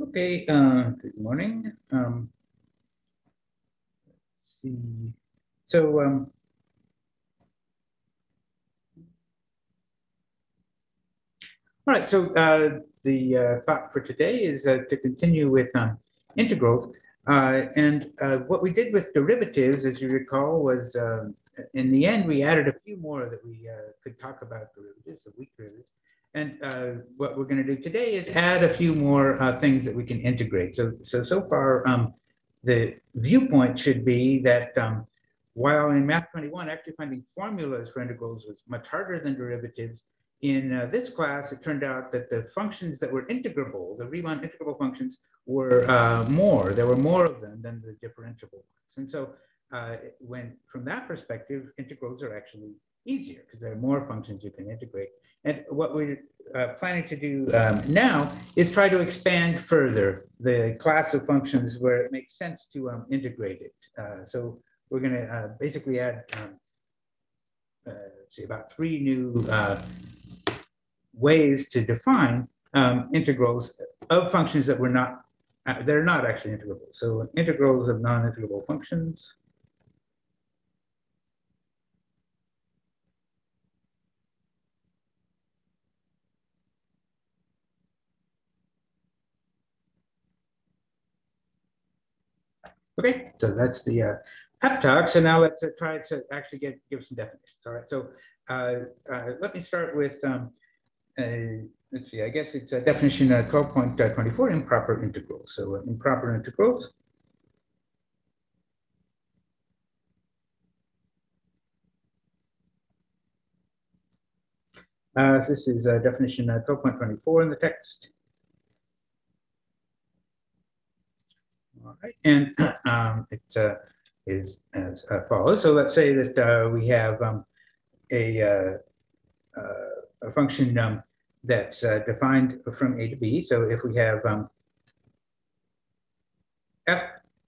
Okay, good morning. Let's see. So, all right, so the thought for today is to continue with integrals. And what we did with derivatives, as you recall, was in the end, we added a few more that we could talk about derivatives, the weak derivatives. And what we're going to do today is add a few more things that we can integrate. So far, the viewpoint should be that while in Math 21, actually finding formulas for integrals was much harder than derivatives, in this class, it turned out that the functions that were integrable, the Riemann integrable functions, were more. There were more of them than the differentiable ones. And so when, from that perspective, integrals are actually easier because there are more functions you can integrate. And what we're planning to do now is try to expand further the class of functions where it makes sense to integrate it. So we're going to basically add, let's see, about 3 new ways to define integrals of functions that were not they're not actually integrable. So integrals of non-integrable functions. Okay, so that's the pep talk. So now let's try to actually give some definitions. All right, so let me start with let's see, I guess it's a definition 12.24, improper integrals. So improper integrals. So this is definition 12.24 in the text. All right, and it is as follows. So let's say that we have a function that's defined from A to B. So if we have f,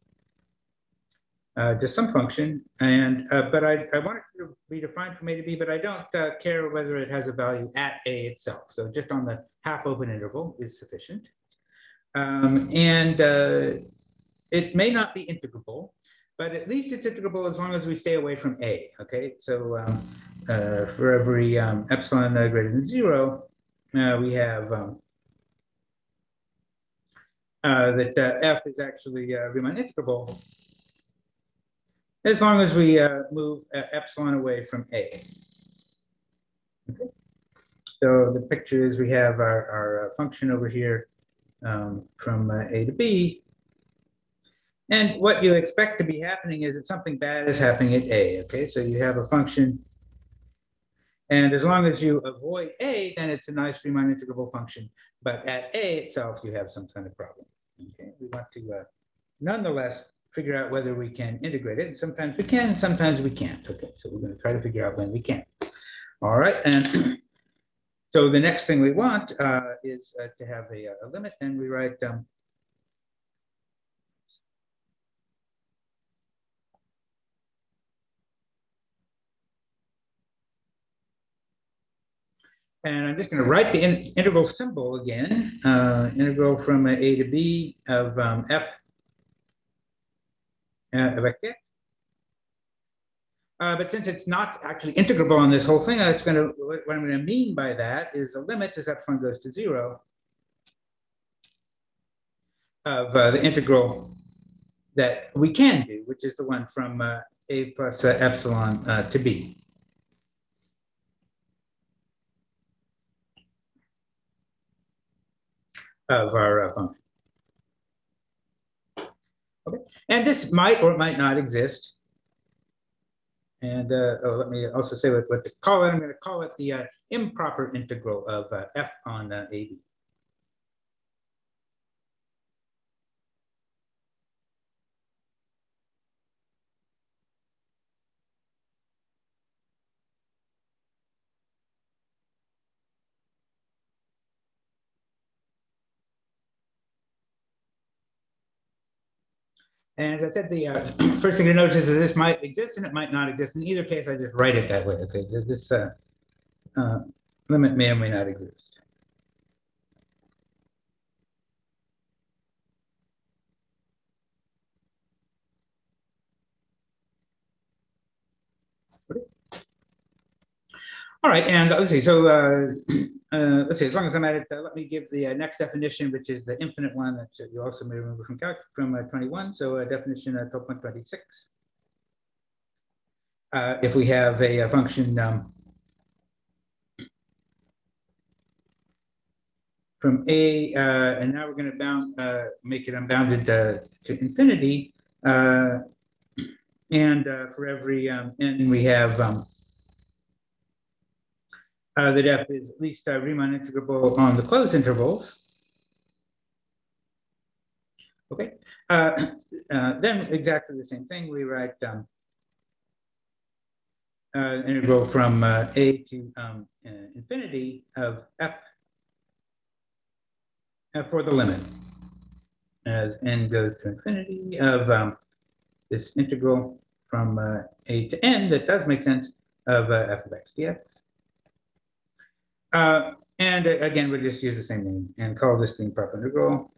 just some function, and but I want it to be defined from A to B, but I don't care whether it has a value at A itself. So just on the half open interval is sufficient. And it may not be integrable, but at least it's integrable as long as we stay away from A, okay? So for every epsilon greater than 0, we have that f is actually Riemann integrable as long as we move epsilon away from A. Okay. So the picture is we have our function over here from A to B. And what you expect to be happening is that something bad is happening at A, okay? So you have a function, and as long as you avoid A, then it's a nice Riemann integrable function. But at A itself, you have some kind of problem, okay? We want to nonetheless figure out whether we can integrate it. And sometimes we can, sometimes we can't, okay? So we're going to try to figure out when we can. All right, and so the next thing we want is to have a limit, and we write and I'm just going to write the integral symbol again, integral from A to B of f of x. But since it's not actually integrable on this whole thing, what I'm going to mean by that is the limit as epsilon goes to 0 of the integral that we can do, which is the one from A plus epsilon to B. Of our function. Okay, and this might or might not exist. And let me also say what to call it. I'm going to call it the improper integral of f on AB. And as I said, the first thing to notice is that this might exist and it might not exist. In either case, I just write it that way. Okay, this limit may or may not exist. Okay. All right, and let's see. So let's see. As long as I'm at it, let me give the next definition, which is the infinite one that you also may remember from calc from 21. So definition 12.26. If we have a function from a, and now we're going to make it unbounded to infinity, and for every n we have that f is at least Riemann integrable on the closed intervals. Okay, then exactly the same thing. We write integral from a to infinity of f for the limit as n goes to infinity of this integral from a to n that does make sense of f of x dx. And again, we'll just use the same name and call this thing proper integral.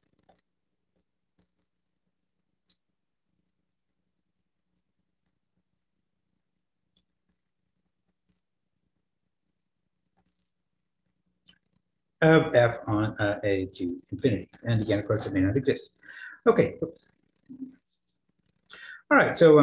Of f on a to infinity. And again, of course, it may not exist. Okay. All right. So,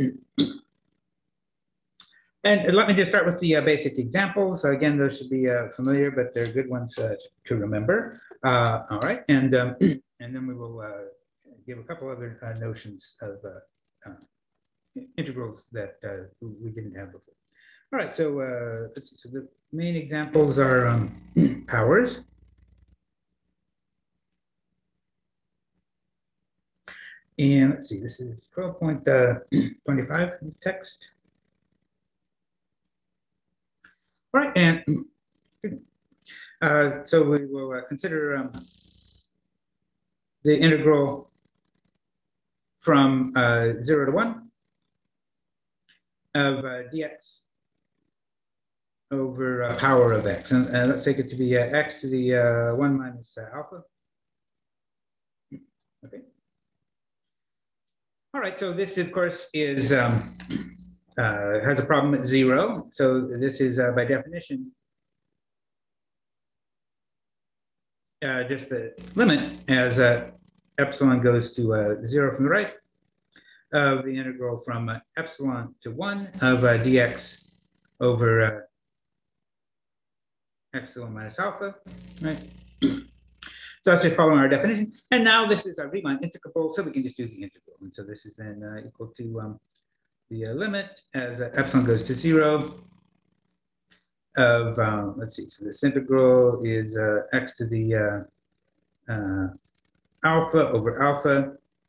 and let me just start with the basic examples. So again, those should be familiar, but they're good ones to remember. All right. And then we will give a couple other notions of integrals that we didn't have before. All right. So, so the main examples are powers. And let's see, this is 12.25 text. All right, and so we will consider the integral from 0 to 1 of dx over power of x. And let's take it to be x to the 1 minus alpha. Okay. All right, so this, of course, is has a problem at 0. So this is, by definition, just the limit as epsilon goes to 0 from the right of the integral from epsilon to 1 of dx over epsilon minus alpha, right? So that's just following our definition. And now this is a Riemann integrable, so we can just do the integral. And so this is then equal to the limit as epsilon goes to 0 of, let's see, so this integral is x to the alpha over alpha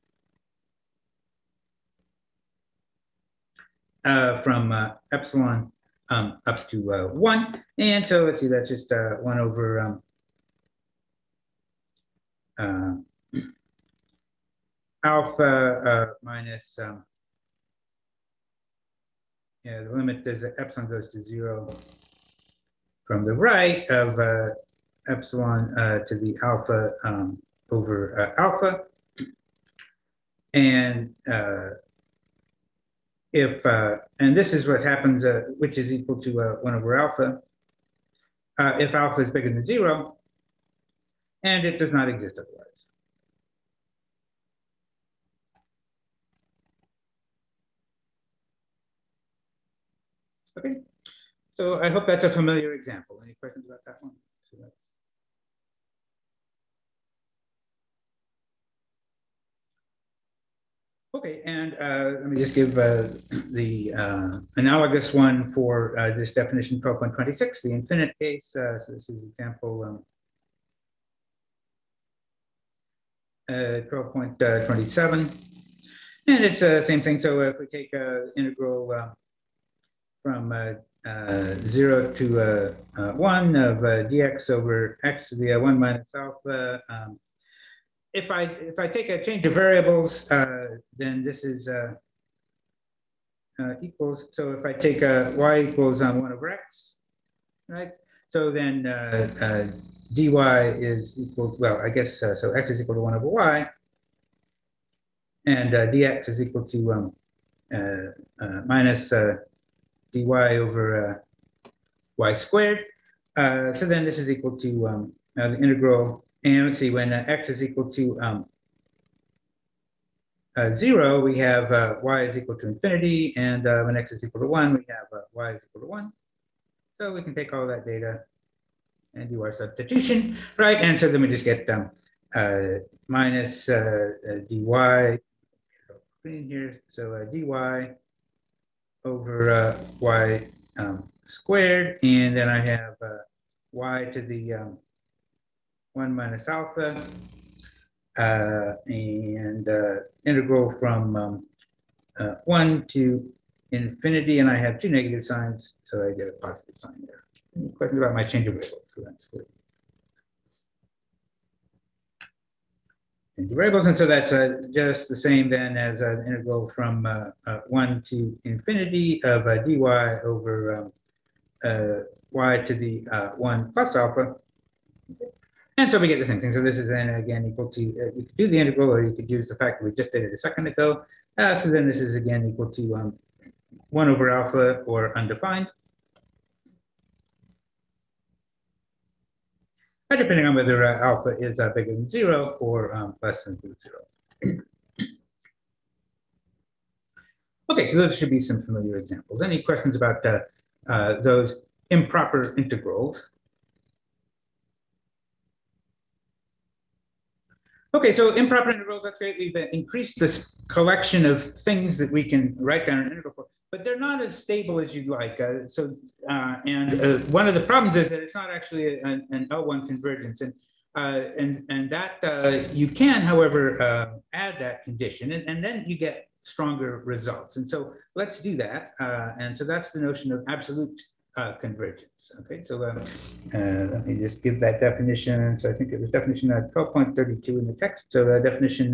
from epsilon up to 1. And so let's see, that's just 1 over alpha minus, yeah, the limit as epsilon goes to 0 from the right of epsilon to the alpha over alpha. And if, and this is what happens, which is equal to 1 over alpha, if alpha is bigger than 0, and it does not exist otherwise. Okay, so I hope that's a familiar example. Any questions about that one? Okay, and let me just give the analogous one for this definition 12.26, the infinite case. So this is example 12.27. And it's the same thing. So if we take integral from 0 to 1 of dx over x to the 1 minus alpha, if I take a change of variables, then this is equals. So if I take y equals 1 over x, right? So then dy is equal. Well, I guess so. X is equal to 1 over y, and dx is equal to minus dy over y squared. So then this is equal to the integral, and let's see, when x is equal to 0, we have y is equal to infinity, and when x is equal to 1, we have y is equal to 1. So we can take all that data and do our substitution, right? And so then we just get minus dy here. So dy over y squared, and then I have y to the 1 minus alpha, and integral from 1 to infinity, and I have two negative signs, so I get a positive sign there. Any questions about my change of variables? So that's good. Change of variables, and so that's just the same then as an integral from 1 to infinity of dy over y to the 1 plus alpha. And so we get the same thing. So this is then again equal to, you could do the integral, or you could use the fact that we just did it a second ago. So then this is again equal to 1 over alpha, or undefined. Depending on whether alpha is bigger than 0 or less than 0. Okay, so those should be some familiar examples. Any questions about those improper integrals? Okay, so improper integrals, that's great. We've increased this collection of things that we can write down an integral for, but they're not as stable as you'd like. One of the problems is that it's not actually an L1 convergence. And that you can, however, add that condition, and then you get stronger results. And so let's do that. And so that's the notion of absolute convergence. Okay, so let me just give that definition. So I think it was definition 12.32 in the text. So the definition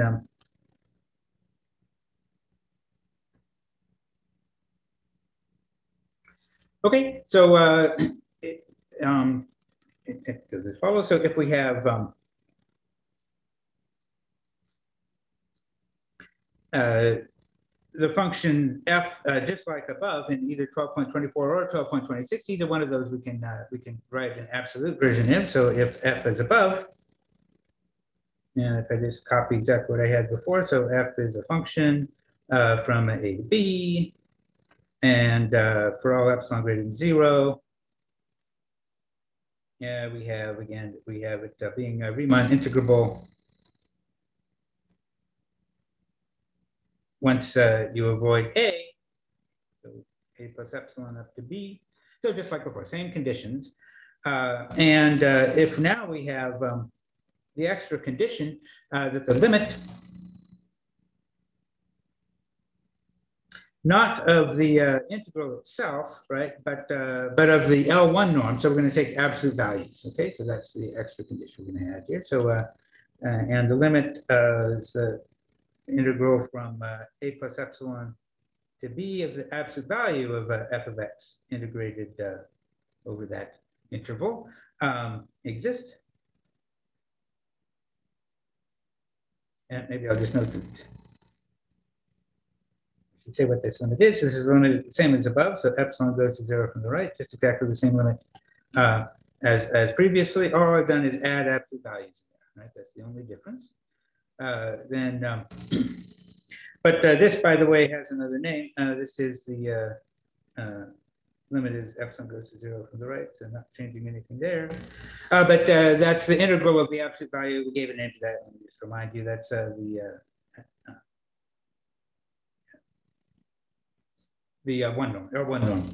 okay, so it goes as follows. So if we have the function f just like above in either 12.24 or 12.26, either one of those we can write an absolute version in. So if f is above, and if I just copy exactly what I had before, so f is a function from a to b, and for all epsilon greater than 0, yeah, we have it being a Riemann integrable once you avoid a, so a plus epsilon up to b. So just like before, same conditions. And if now we have the extra condition that the limit, not of the integral itself, right, but of the L1 norm. So we're going to take absolute values. Okay, so that's the extra condition we're going to add here. So and the limit is integral from a plus epsilon to b of the absolute value of f of x integrated over that interval exist. And maybe I'll just note that I should say what this limit is. This is the limit the same as above, so epsilon goes to 0 from the right, just exactly the same limit as previously. All I've done is add absolute values there, right? That's the only difference. But this, by the way, has another name. This is the limit is epsilon goes to 0 from the right, so not changing anything there. But that's the integral of the absolute value. We gave a name to that. Let me just remind you, that's the one norm, or one norm.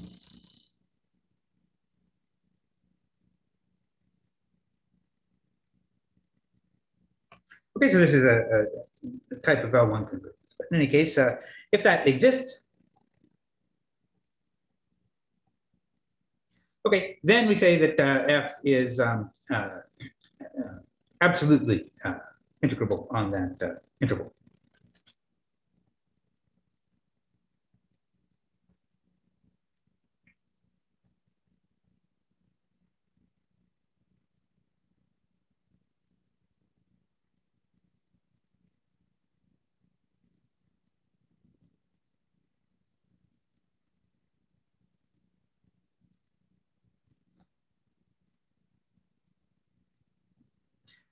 Okay, so this is a type of L1 convergence. But in any case, if that exists, okay, then we say that f is absolutely integrable on that interval.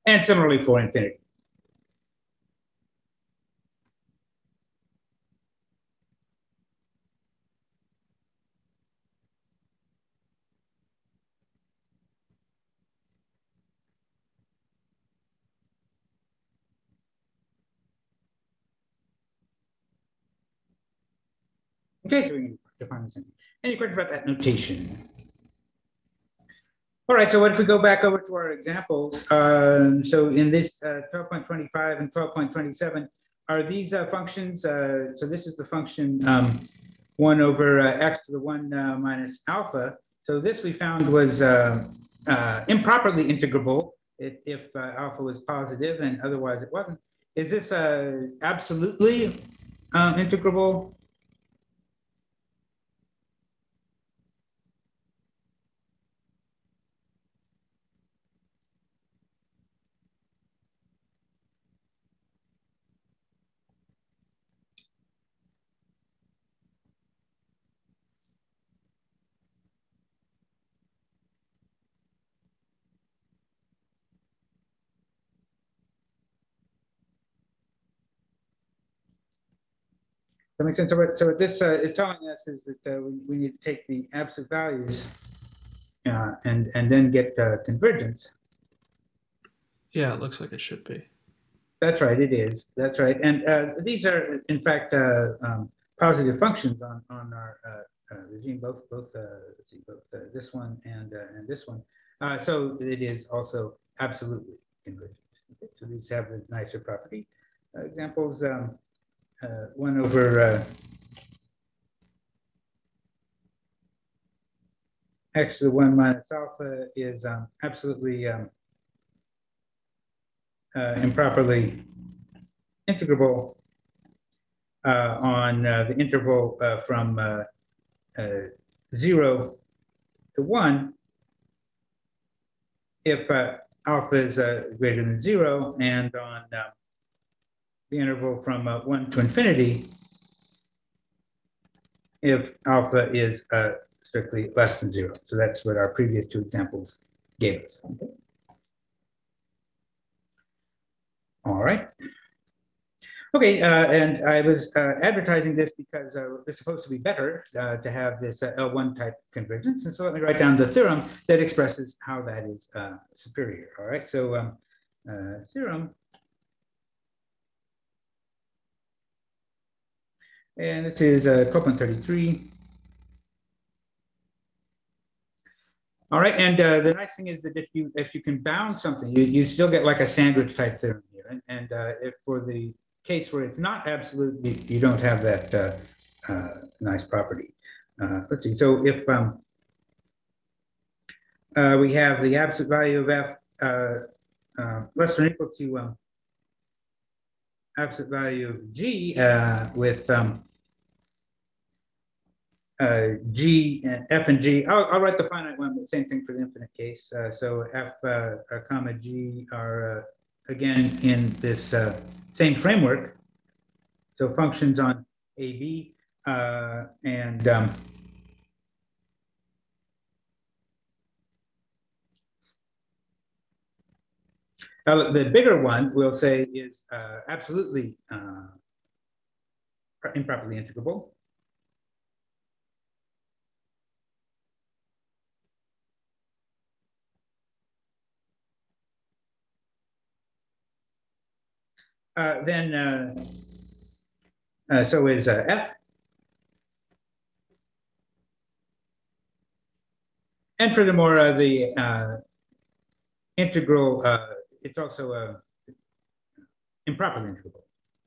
And similarly for infinity. Okay, so we can define this. Any questions about that notation? All right, so what if we go back over to our examples? So in this 12.25 and 12.27, are these functions, so this is the function 1 over x to the 1 minus alpha. So this we found was improperly integrable if alpha was positive and otherwise it wasn't. Is this absolutely integrable? That makes sense. So what this is telling us is that we need to take the absolute values and then get convergence. Yeah, it looks like it should be. That's right, it is. That's right. And these are, in fact, positive functions on our regime, both let's see, both this one and this one. So it is also absolutely convergent. Okay, so these have the nicer property. Examples, 1 over x to the 1 minus alpha is absolutely improperly integrable on the interval from 0 to 1 if alpha is greater than 0, and on the interval from 1 to infinity if alpha is strictly less than 0. So that's what our previous two examples gave us. Okay. All right. Okay, and I was advertising this because it's supposed to be better to have this L1 type convergence. And so let me write down the theorem that expresses how that is superior. All right, so theorem. And this is 12.33. All right, and the nice thing is that if you can bound something, you still get like a sandwich type theorem here. And if for the case where it's not absolute, you don't have that nice property. Let's see. So if we have the absolute value of f less than or equal to absolute value of g with g and f and g. I'll write the finite one, but same thing for the infinite case. So f comma g are again in this same framework. So functions on a b and the bigger one we'll say is absolutely improperly integrable. Then so is f. And furthermore, the integral, it's also improperly integrable.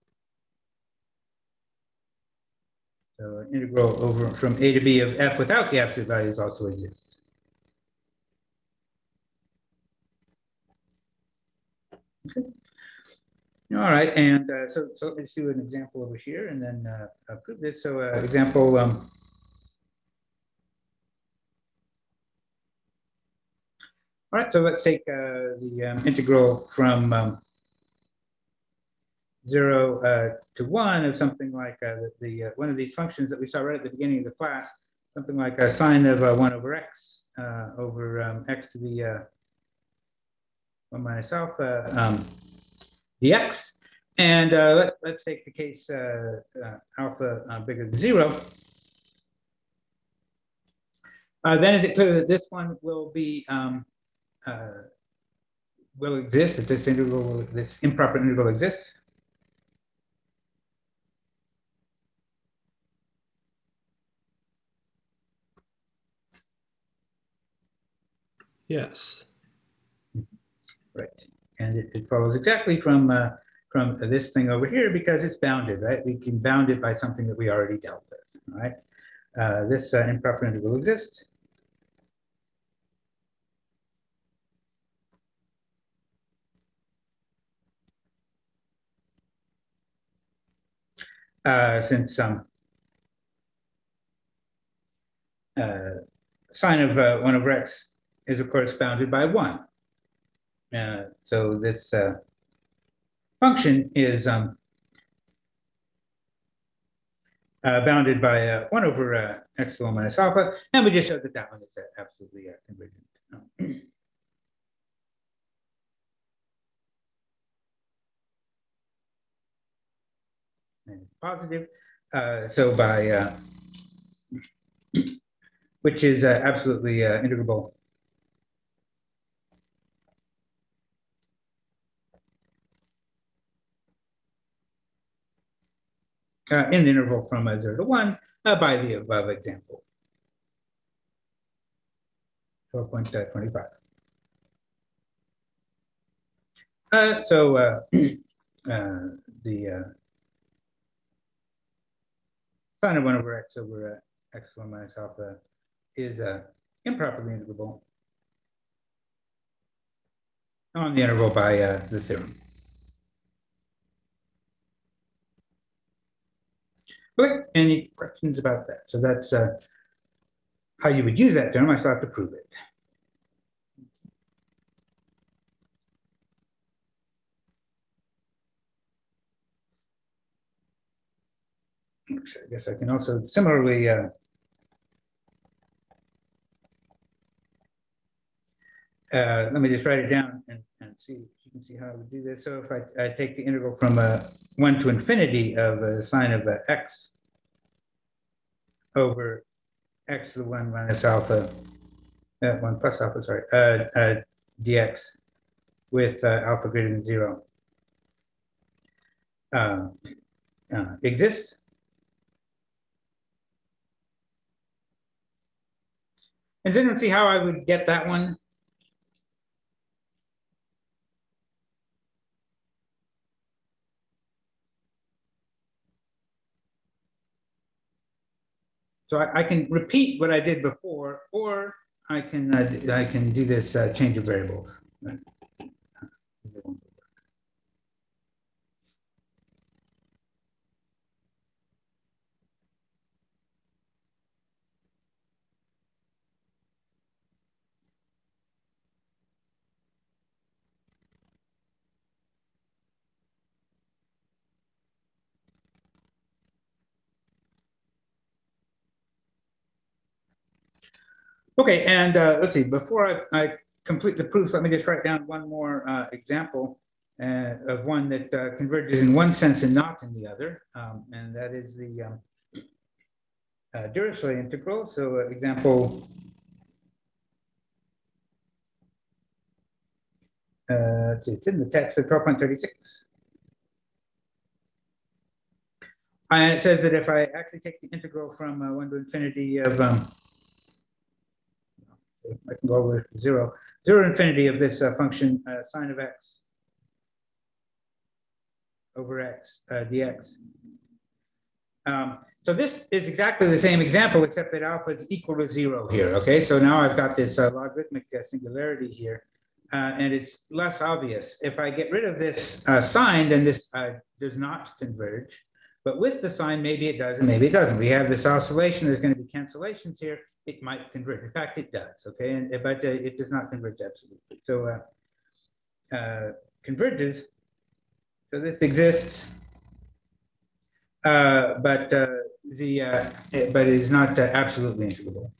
So an integral over from a to b of f without the absolute values also exists. Okay. All right, and so let's do an example over here and then prove this. So example, all right, so let's take the integral from 0 to 1 of something like one of these functions that we saw right at the beginning of the class, something like a sine of 1 over x over x to the 1 minus alpha dx. And let's take the case alpha bigger than 0. Then is it clear that this one will be will exist, that this integral, this improper integral exists? Yes. Right. And it follows exactly from this thing over here because it's bounded, right? We can bound it by something that we already dealt with, all right? This improper integral exists. Since sine of 1 over x is of course bounded by 1. So this function is bounded by 1 over epsilon minus alpha, and we just showed that that one is absolutely convergent. And positive, so by which is absolutely integrable in the interval from 0 to 1 by the above example. 12.25. So the sine of 1 over x over epsilon minus alpha is improperly integrable on the interval by the theorem. Okay, any questions about that? So that's how you would use that theorem. I still have to prove it. I guess I can also similarly let me just write it down and see. You can see how I would do this. So if I take the integral from 1 to infinity of the sine of x over x to the 1 minus alpha, 1 plus alpha, sorry, dx with alpha greater than 0 exists. And then let's see how I would get that one. So I can repeat what I did before, or I can do this change of variables. Okay, and let's see, before I complete the proofs, let me just write down one more example of one that converges in one sense and not in the other, and that is the Dirichlet integral. So example, let's see, it's in the text of 12.36. And it says that if I actually take the integral from 1 to infinity of I can go over to 0 to infinity of this function sine of x over x dx. So this is exactly the same example, except that alpha is equal to 0 here. Okay, so now I've got this logarithmic singularity here, and it's less obvious. If I get rid of this sign, then this does not converge. But with the sign, maybe it does and maybe it doesn't. We have this oscillation. There's going to be cancellations here. It might converge. In fact, it does. Okay, but it does not converge absolutely. So converges. So this exists, but it is not absolutely integrable.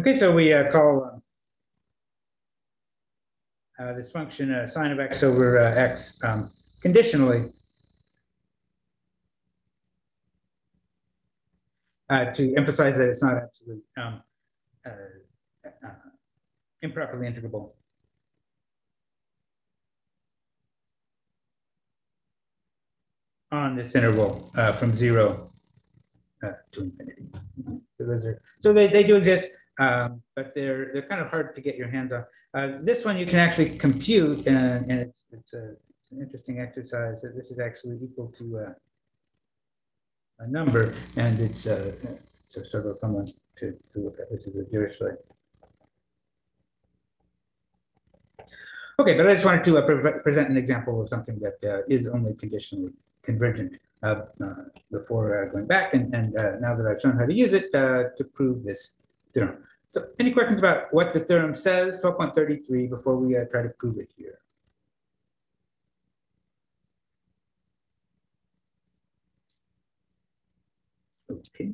Okay, so we call this function sine of x over x conditionally to emphasize that it's not absolute improperly integrable. On this interval from 0 to infinity. So those are, so they do exist, but they're kind of hard to get your hands on. This one you can actually compute, and it's an interesting exercise. That this is actually equal to a number, and it's sort of fun one to look at. This is a Dirichlet. Okay, but I just wanted to present an example of something that is only conditionally convergent before going back, and now that I've shown how to use it to prove this theorem. So any questions about what the theorem says, 12.33, before we try to prove it here? Okay.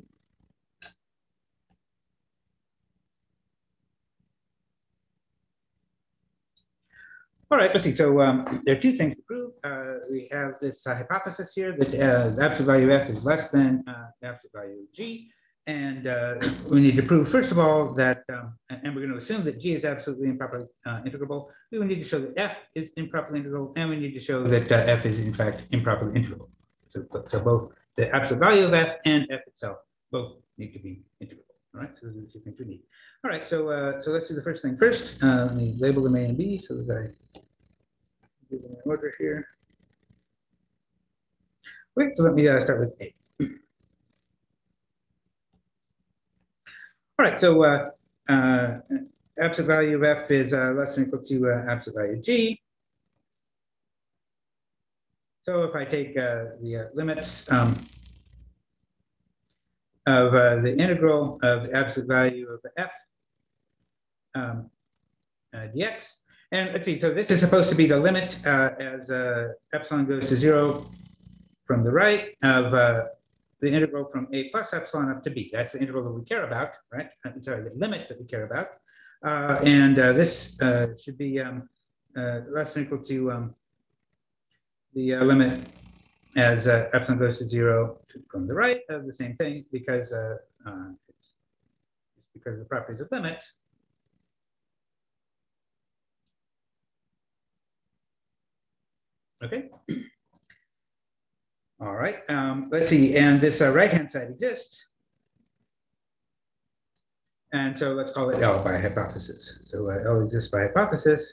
All right, let's see. So there are two things to prove. We have this hypothesis here that the absolute value f is less than the absolute value of g. And we need to prove, first of all, that, and we're going to assume that g is absolutely improperly integrable. We will need to show that f is improperly integrable, and we need to show that f is, in fact, improperly integrable. So both the absolute value of f and f itself both need to be integrable. All right, so those are the two things we need. All right, so let's do the first thing first. Let me label them A and B so that I do them in order here. Wait, so let me start with A. All right, so absolute value of f is less than or equal to absolute value of g. So if I take the limits of the integral of the absolute value of f dx, and let's see, so this is supposed to be the limit as epsilon goes to 0 from the right of the integral from a plus epsilon up to b. That's the integral that we care about, right? I'm sorry, the limit that we care about. And this should be less than or equal to the limit as epsilon goes to 0 from the right of the same thing, because it's because of the properties of limits. Okay. All right. Let's see. And this right-hand side exists. And so let's call it L by hypothesis. So L exists by hypothesis.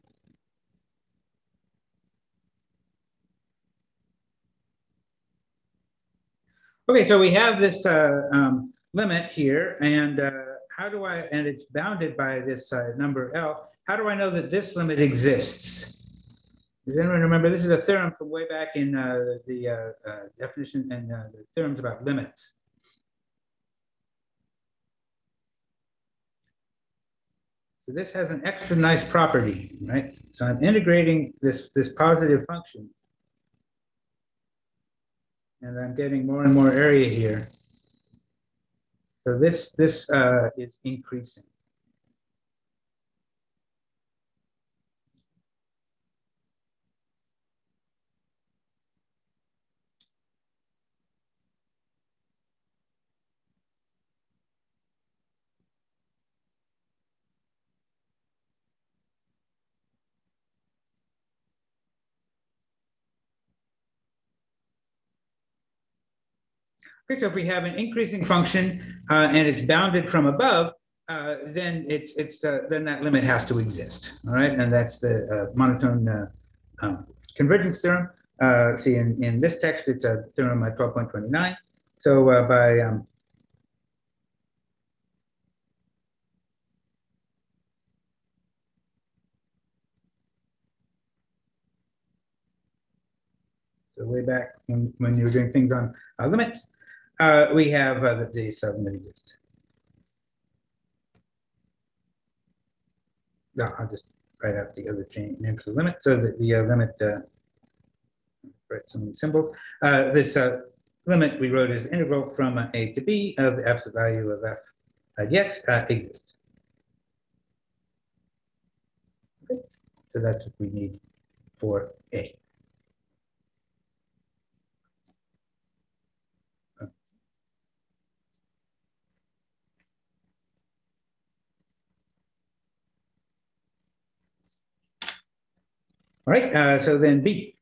Okay, so we have this limit here, and how do I, and it's bounded by this number L. How do I know that this limit exists? Does anyone remember? This is a theorem from way back in the definition and the theorems about limits. So this has an extra nice property, right? So I'm integrating this positive function, and I'm getting more and more area here. So this is increasing. Okay, so if we have an increasing function and it's bounded from above, then then that limit has to exist. All right, and that's the monotone convergence theorem. See, in this text, it's a theorem at 12.29. So by so way back when you were doing things on limits, we have the limit exists. No, I'll just write out the other chain names of the limit so that the limit, write so many symbols. This limit we wrote is integral from a to b of the absolute value of f dx exists. So that's what we need for A. All right, so then B.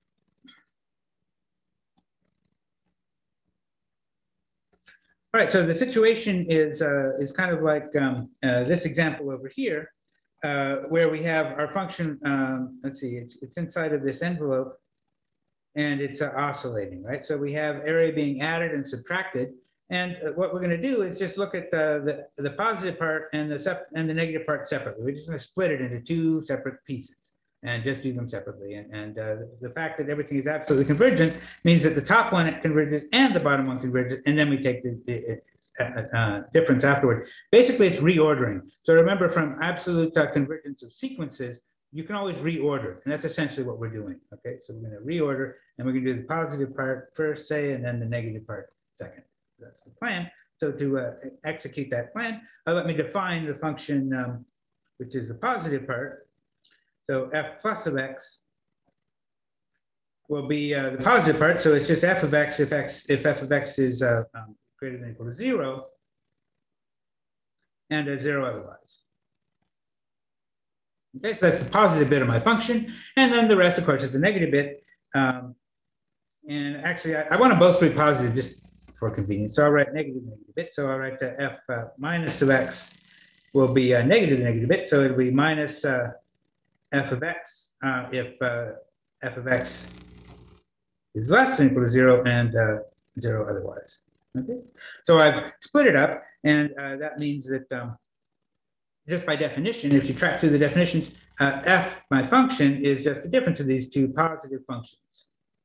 All right, so the situation is kind of like this example over here, where we have our function. Let's see, it's inside of this envelope, and it's oscillating, right? So we have area being added and subtracted, and what we're going to do is just look at the positive part and the negative part separately. We're just going to split it into two separate pieces and just do them separately. And the fact that everything is absolutely convergent means that the top one converges and the bottom one converges, and then we take the difference afterward. Basically, it's reordering. So remember, from absolute convergence of sequences, you can always reorder, and that's essentially what we're doing. Okay, so we're going to reorder, and we're going to do the positive part first, say, and then the negative part second. So that's the plan. So to execute that plan, let me define the function, which is the positive part. So f plus of x will be the positive part. So it's just f of x if f of x is greater than or equal to 0, and a 0 otherwise. Okay, so that's the positive bit of my function, and then the rest, of course, is the negative bit. And actually, I want them both to be positive just for convenience. So I'll write negative bit. So I'll write f minus of x will be negative bit. So it'll be minus f of x if f of x is less than or equal to 0 and 0 otherwise. Okay, so I've split it up, and that means that just by definition, if you track through the definitions, f, my function, is just the difference of these two positive functions.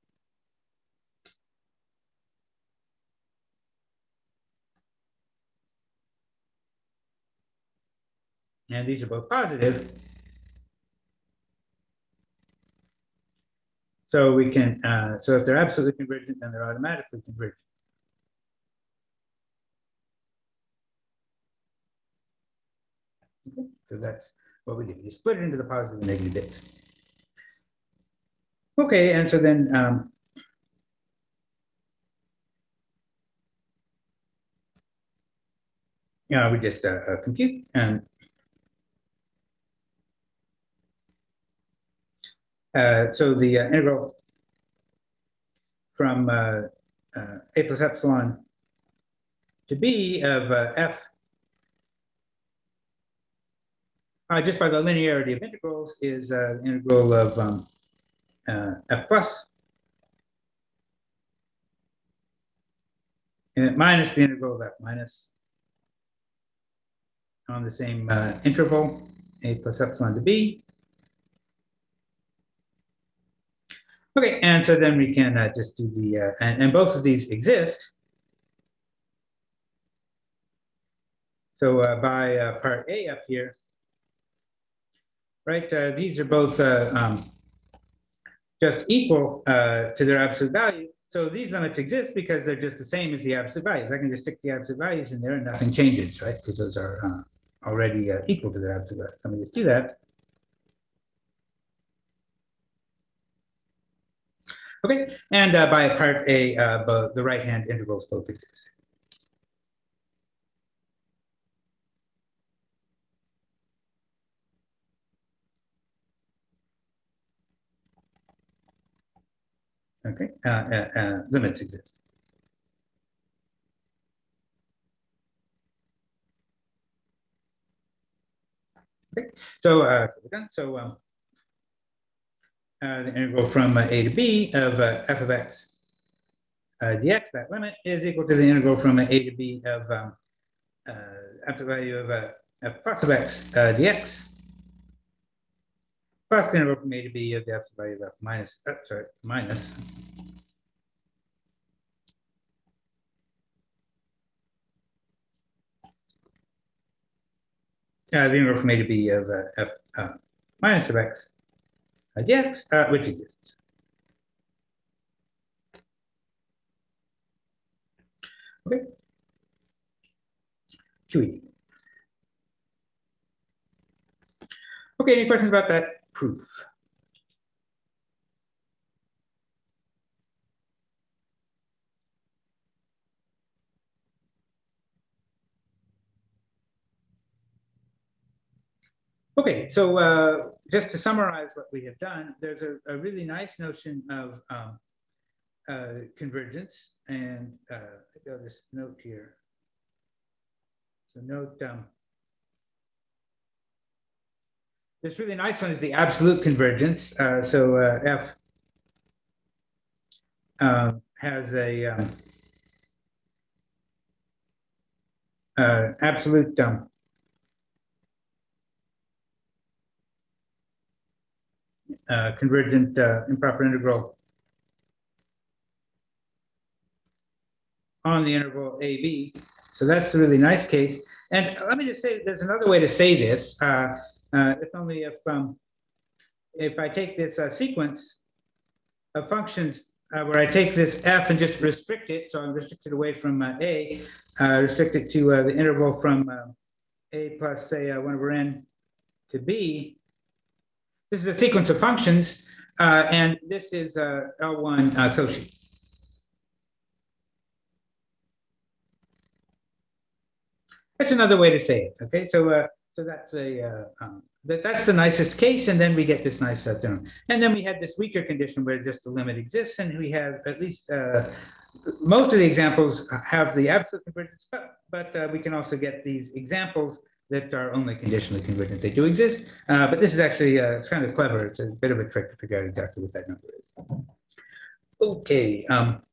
And these are both positive. So we can, so if they're absolutely convergent, then they're automatically convergent. Okay, so that's what we do. You split it into the positive and negative bits. Okay, and so then we just compute, and so the integral from a plus epsilon to b of f, just by the linearity of integrals, is the integral of f plus minus the integral of f minus on the same interval, a plus epsilon to b. Okay, and so then we can just do the, and both of these exist. So by part A up here, right, these are both just equal to their absolute value. So these limits exist because they're just the same as the absolute values. I can just stick the absolute values in there and nothing changes, right? Because those are already equal to their absolute value. Let me just do that. Okay, and by part A, the right-hand integrals both exist. Okay, limits exist. Okay, so we're done. So the integral from A to B of f of x dx, that limit, is equal to the integral from A to B of absolute value of f plus of x dx plus the integral from A to B of the absolute value of f minus, minus the integral from A to B of f minus of x dx, which exists. Okay. Too easy. Okay, any questions about that proof? Okay, so just to summarize what we have done, there's a really nice notion of convergence, and I'll just note here. So note this really nice one is the absolute convergence. So F has a absolute convergent improper integral on the interval AB. So that's a really nice case. And let me just say, there's another way to say this. If only if I take this sequence of functions where I take this f and just restrict it, so I'm restricted away from a, restrict it to the interval from a plus, say, 1 over n to b. This is a sequence of functions, and this is L1 Cauchy. That's another way to say it. Okay, so that's that's the nicest case, and then we get this nice theorem. And then we had this weaker condition where just the limit exists, and we have at least most of the examples have the absolute convergence, but we can also get these examples that are only conditionally convergent. They do exist, but this is actually kind of clever. It's a bit of a trick to figure out exactly what that number is. Okay.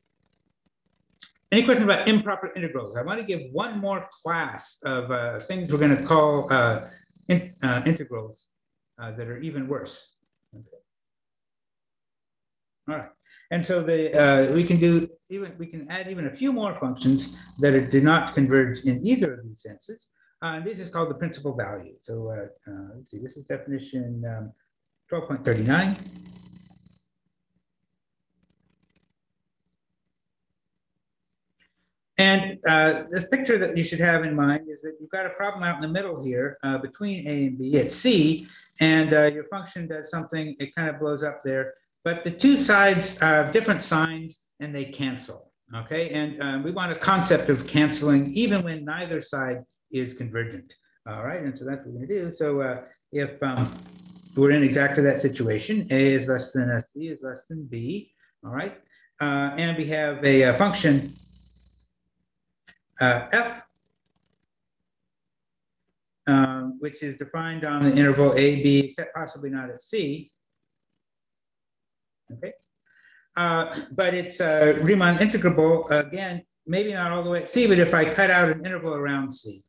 Any questions about improper integrals? I want to give one more class of things we're going to call integrals that are even worse. Okay. All right. And so we can add even a few more functions that do not converge in either of these senses. This is called the principal value. So let's see, this is definition 12.39. And this picture that you should have in mind is that you've got a problem out in the middle here between A and B at C, and your function does something, it kind of blows up there, but the two sides have different signs and they cancel, okay? And we want a concept of canceling even when neither side is convergent, all right? And so that's what we're gonna do. So if we're in exactly that situation, A is less than C is less than B, all right? And we have a function f, which is defined on the interval a, b, except possibly not at c. Okay, but it's Riemann integrable, again, maybe not all the way at c, but if I cut out an interval around c.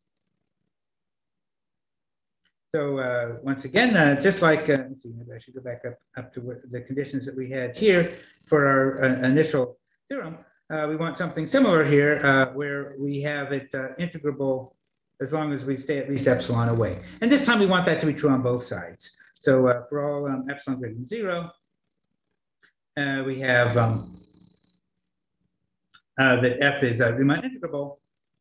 So once again, just like, let's see, maybe I should go back up to the conditions that we had here for our initial theorem. We want something similar here where we have it integrable as long as we stay at least epsilon away. And this time we want that to be true on both sides. So for all epsilon greater than 0, we have that f is Riemann integrable,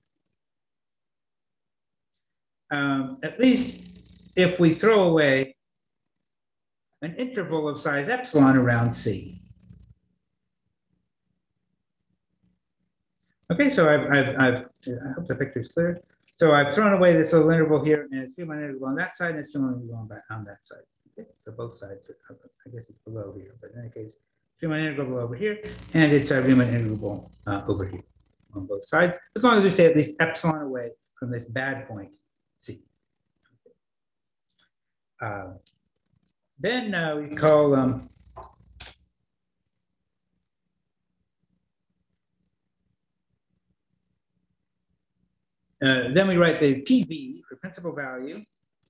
at least if we throw away an interval of size epsilon around C. Okay, so I hope the picture is clear. So I've thrown away this little interval here, and it's Riemann integral on that side, and it's Riemann integral on that side. Okay, so both sides, I guess it's below here, but in any case, it's Riemann integrable over here, and it's Riemann integrable over here on both sides, as long as we stay at least epsilon away from this bad point, C. Then we call then we write the PV for principal value.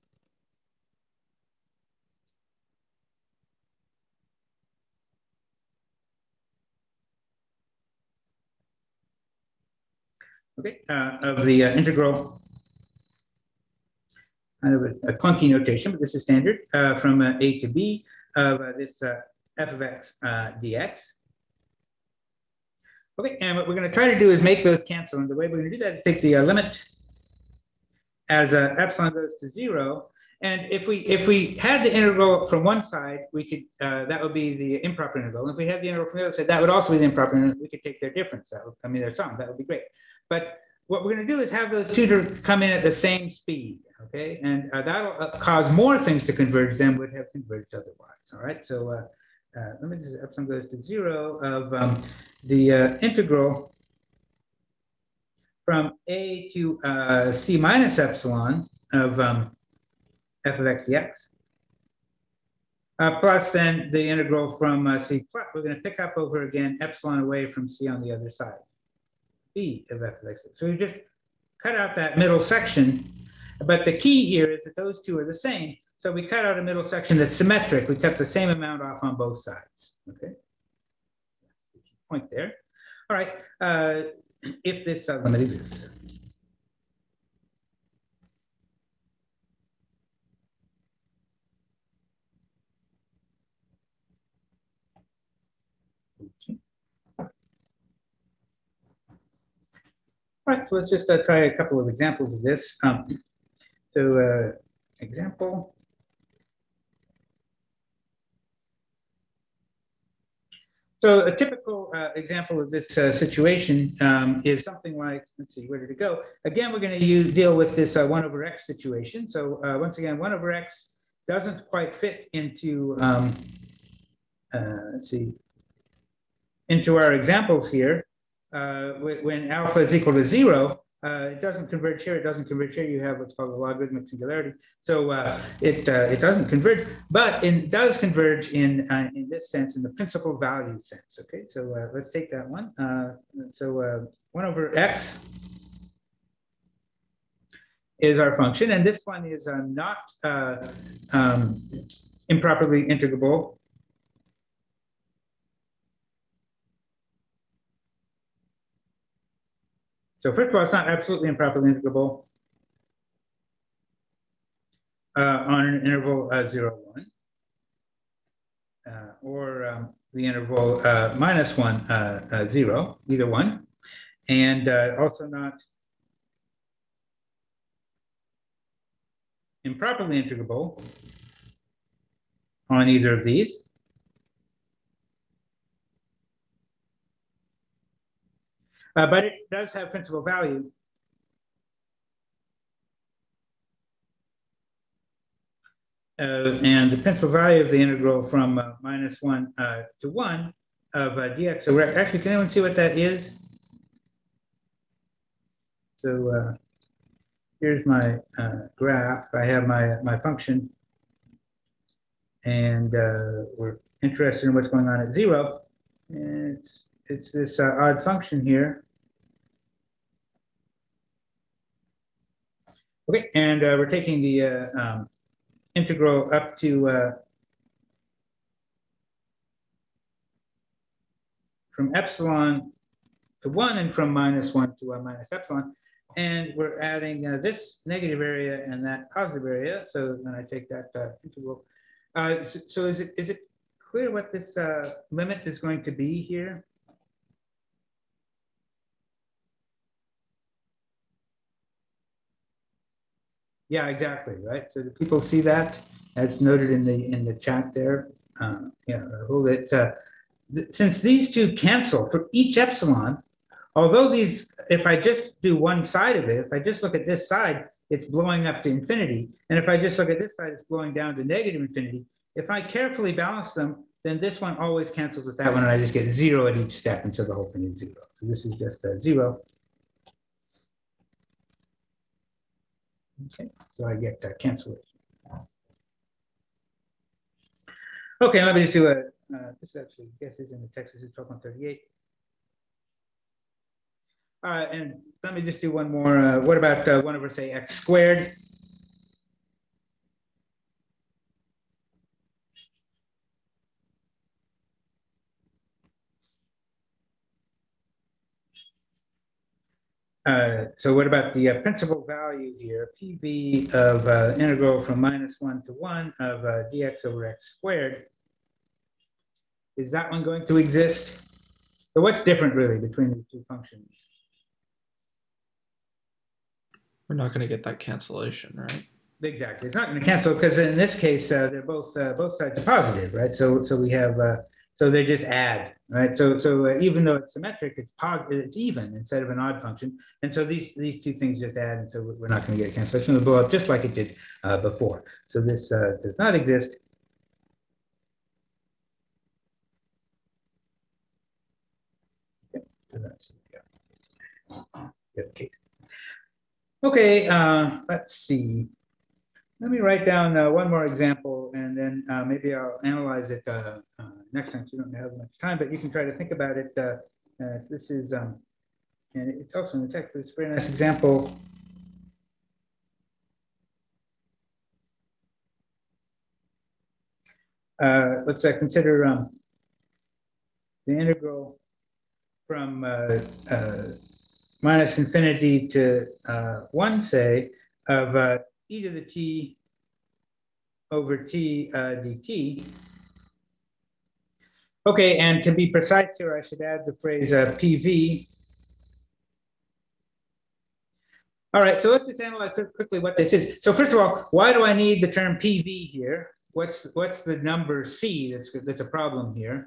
Okay, of the integral, kind of a clunky notation, but this is standard, from A to B of this f of x dx. Okay, and what we're going to try to do is make those cancel. And the way we're going to do that is take the limit as epsilon goes to 0. And if we had the integral from one side, we could that would be the improper integral. And if we had the integral from the other side, that would also be the improper integral. We could take their difference. That would, I mean, their sum. That would be great. But what we're going to do is have those two to come in at the same speed. Okay, and that'll cause more things to converge than would have converged otherwise. All right, so let me just, epsilon goes to 0 of the integral from a to c minus epsilon of f of x dx, plus then the integral from c plus. We're going to pick up over again epsilon away from c on the other side, b of f of x. So we just cut out that middle section, but the key here is that those two are the same. So we cut out a middle section that's symmetric. We cut the same amount off on both sides. Okay, point there. All right, if this limit exists. All right, so let's just try a couple of examples of this. Example. So a typical example of this situation is something like, let's see, where did it go? Again, we're going to deal with this 1 over x situation. So once again, 1 over x doesn't quite fit into, let's see, into our examples here. When alpha is equal to 0, it doesn't converge here. It doesn't converge here. You have what's called a logarithmic singularity. So it doesn't converge, but it does converge in this sense, in the principal value sense. Okay, so let's take that one. 1 over x is our function, and this one is not improperly integrable. So first of all, it's not absolutely improperly integrable on an interval 0, 1, or the interval -1, 0, either one, and also not improperly integrable on either of these. But it does have principal value. And the principal value of the integral from -1 to 1 of dx. So actually, can anyone see what that is? So here's my graph. I have my function, and we're interested in what's going on at 0. And it's this odd function here. Okay, and we're taking the integral up to from epsilon to 1 and from -1 to minus epsilon. And we're adding this negative area and that positive area. So then I take that integral. So is it clear what this limit is going to be here? Yeah, exactly, right? So do people see that as noted in the chat there? Yeah, it's since these two cancel for each epsilon, although these, if I just do one side of it, if I just look at this side, it's blowing up to infinity. And if I just look at this side, it's blowing down to negative infinity. If I carefully balance them, then this one always cancels with that one, and I just get 0 at each step, and so the whole thing is 0. So this is just 0. Okay, so I get cancellation. Okay, let me just do this actually, I guess is in the text, this is 12.38. And let me just do one more. What about 1 over, say, x squared? So what about the principal value here, PV of integral from -1 to 1 of dx over x squared? Is that one going to exist? So what's different really between the two functions? We're not going to get that cancellation, right? Exactly. It's not going to cancel because in this case they're both sides are positive, right? So we have So they just add, right? So even though it's symmetric, it's even instead of an odd function. And so these two things just add, and so we're not going to get a cancellation. It'll blow up just like it did before. So this does not exist. Okay, so that's the case. Okay, let's see. Let me write down one more example, and then maybe I'll analyze it next time. So you don't have much time, but you can try to think about it. This is, and it's also in the text, but it's a very nice example. Let's consider the integral from minus infinity to 1, say, of e to the t over t dt. Okay, and to be precise here, I should add the phrase PV. All right, so let's just analyze quickly what this is. So first of all, why do I need the term PV here? What's the number C that's a problem here?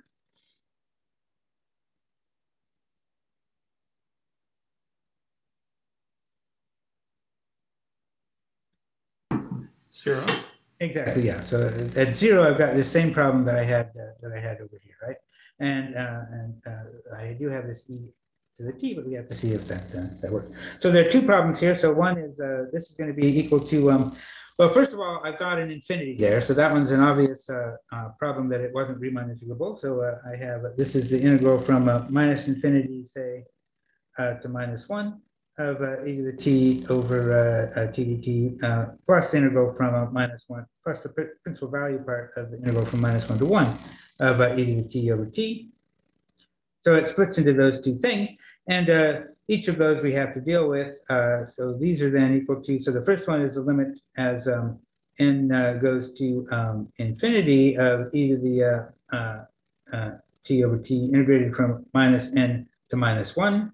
Zero. Exactly, yeah. So at 0, I've got the same problem that I had over here, right? And I do have this e to the t, but we have to see if that works. So there are two problems here. So one is this is going to be equal to well, first of all, I've got an infinity there, so that one's an obvious problem that it wasn't Riemann integrable. So I have this is the integral from minus infinity, say, to minus 1 of e to the t over t dt plus the integral from minus 1 plus the principal value part of the integral from minus 1 to 1 of e to the t over t. So it splits into those two things, and each of those we have to deal with. So these are then equal to, so the first one is the limit as n goes to infinity of e to the t over t integrated from minus n to minus 1.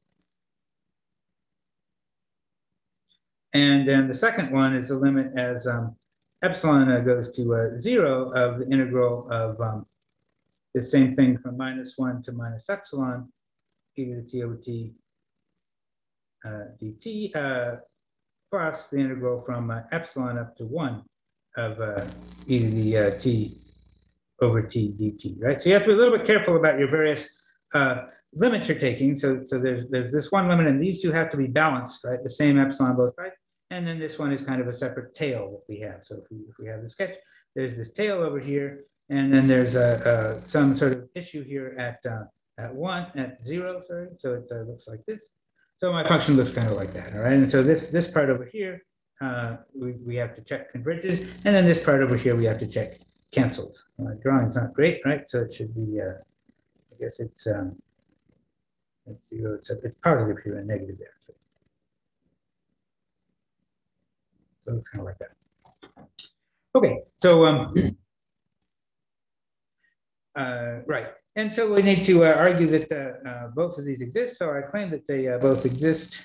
And then the second one is the limit as epsilon goes to 0 of the integral of the same thing from minus 1 to minus epsilon e to the t over t dt plus the integral from epsilon up to 1 of e to the t over t dt, right? So you have to be a little bit careful about your various limits you're taking. So there's this one limit, and these two have to be balanced, right? The same epsilon both sides. And then this one is kind of a separate tail that we have. So if we have the sketch, there's this tail over here, and then there's some sort of issue here at 0, sorry. So it looks like this. So my function looks kind of like that, all right? And so this part over here, we have to check converges, and then this part over here we have to check cancels. Drawing's not great, right? So it should be, I guess it's 0. It's positive here and negative there. So kind of like that. Okay, so right, and so we need to argue that both of these exist. So I claim that they both exist.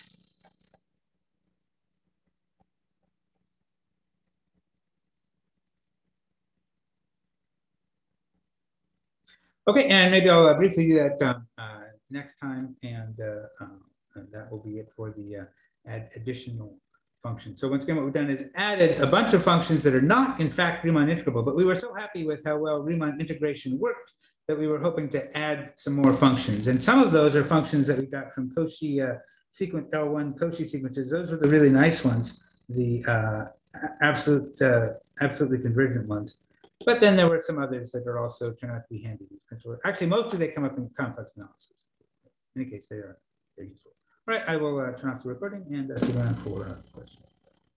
Okay, and maybe I'll briefly do that next time, and that will be it for the add additional function. So once again, what we've done is added a bunch of functions that are not, in fact, Riemann integrable, but we were so happy with how well Riemann integration worked that we were hoping to add some more functions. And some of those are functions that we got from Cauchy sequence L1 Cauchy sequences. Those were the really nice ones, the absolutely convergent ones. But then there were some others that are also turn out to be handy. Actually, mostly they come up in complex analysis. In any case, they're useful. All right, I will turn off the recording and sit around for questions.